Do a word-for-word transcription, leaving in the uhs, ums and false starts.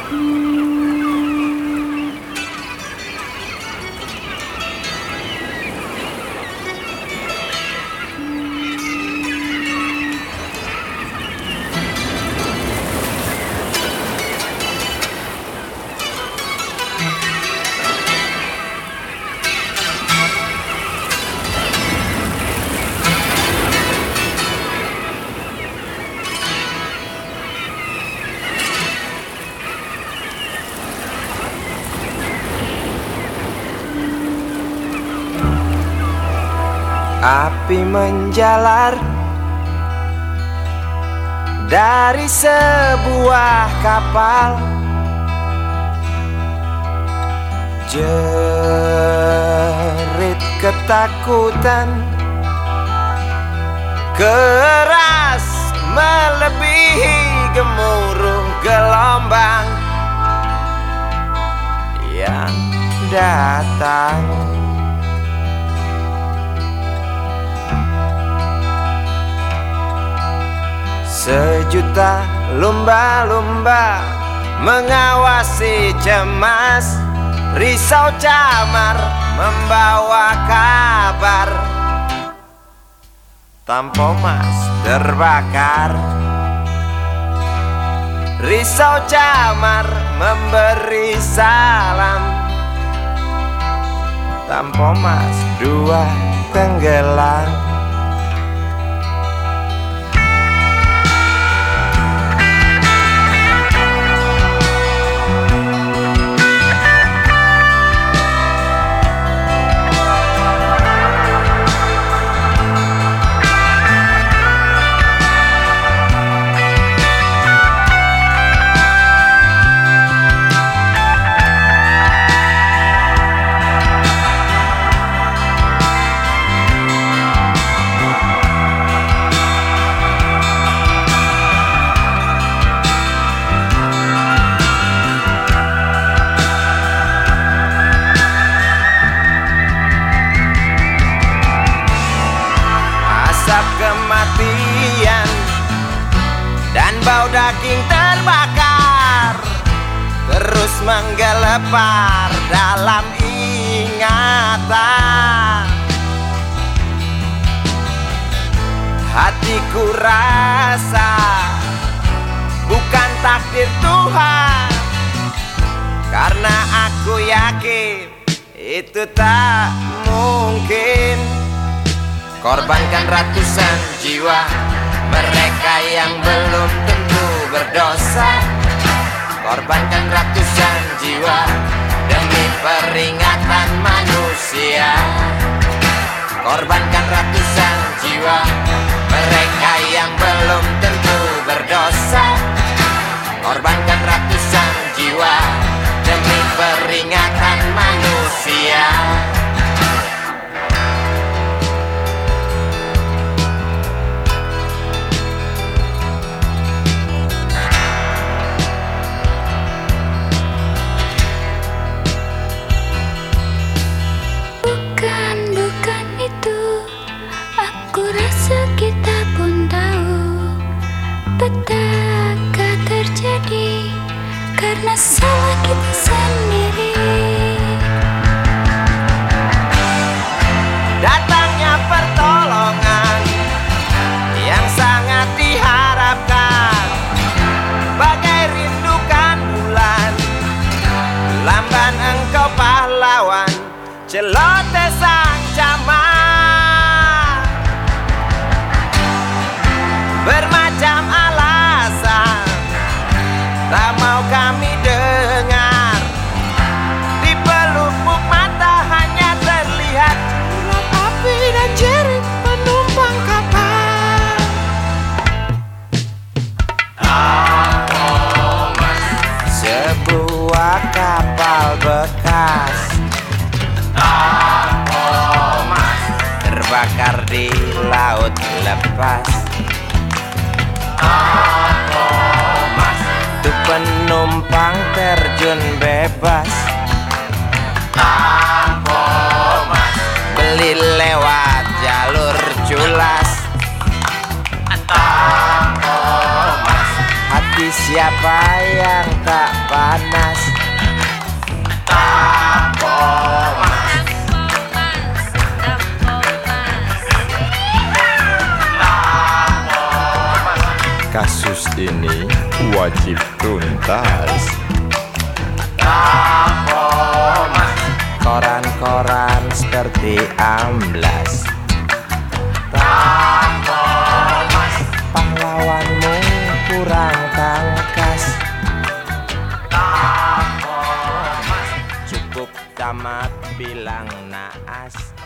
Api menjalar dari sebuah kapal, jerit ketakutan keras melebihi gemuruh gelombang yang datang. Sejuta lumba-lumba mengawasi cemas, risau camar membawa kabar. Tampomas terbakar, risau camar memberi salam. Tampomas dua tenggelam. Kematian dan bau daging terbakar terus menggelepar dalam ingatan. Hatiku rasa bukan takdir Tuhan, karena aku yakin itu tak mungkin. Korbankan ratusan jiwa mereka yang belum tentu berdosa. Korbankan ratusan jiwa demi peringatan manusia. Korbankan ratusan jiwa mereka yang belum tentu berdosa. Korbankan ratusan jiwa demi peringatan manusia. Petaka terjadi karena salah kita sendiri. Datangnya pertolongan yang sangat diharapkan, bagai rindukan bulan, lamban engkau pahlawan, celoteh sang camat. Bermacam alasan tak mau kami dengar, di pelupuk mata hanya terlihat urat api dan jerit penumpang kapal. Tampomas, sebuah kapal bekas. Tampomas, terbakar di laut lepas. Tampomas, tuh penumpang terjun bebas. Tampomas, beli lewat jalur culas. Tampomas, hati hati siapa yang tak panas? Kasus ini wajib tuntas. Koran-koran seperti amblas. Pahlawanmu kurang tangkas. Cukup tamat bilang naas.